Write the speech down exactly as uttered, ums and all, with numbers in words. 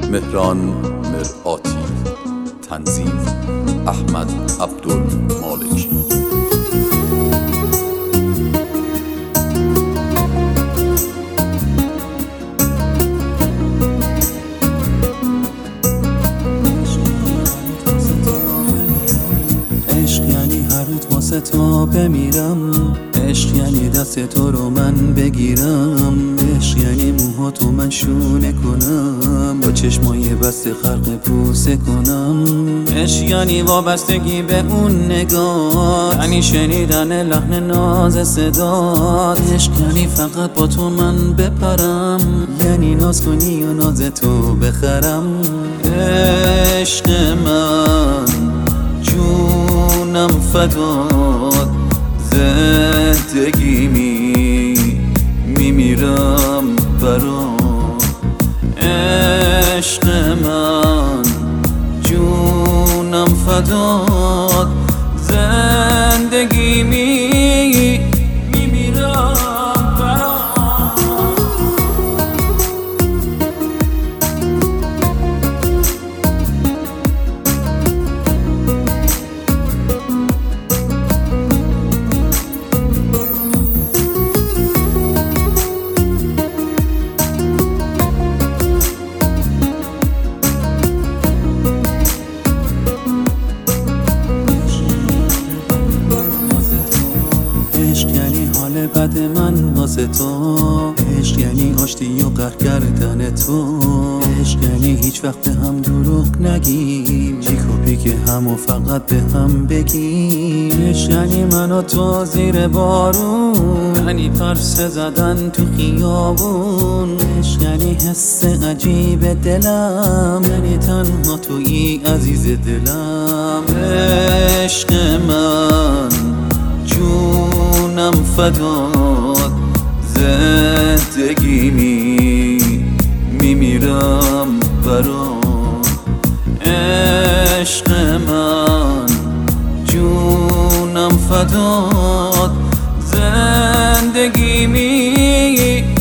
مهران مرآتی. تنظیم احمد عبدالمالکی. عشق یعنی هر روز واسه تو بمیرم، عشق یعنی دست تو رو من بگیرم، عشق یعنی موهاتو من شونه کنم، با چشمای بسته خلق بوسه کنم، عشق یعنی وابستگی به اون نگاه، یعنی شنیدن لحن ناز صدات، عشق یعنی فقط با تو من بپرم، یعنی ناز کنی و ناز تو بخرم. عشق من جونم فدات، زندگی می میمیرم برات. عشق من جونم فدات، زندگی می میمیرم برات. عشق یعنی حال بد من واسه تو، عشق یعنی آشتی و قهر کردن تو، عشق یعنی هیچ وقت به هم دروغ نگیم، چیک و پیک هم و فقط به هم بگیم. عشق یعنی من و تو زیر بارون، یعنی پرسه زدن تو خیابون، عشق یعنی حس عجیب دلم، یعنی تنها تویی عزیز دلم. عشق من جونم فدات، زندگی می میمیرم برات. عشق من جونم فدات، زندگی می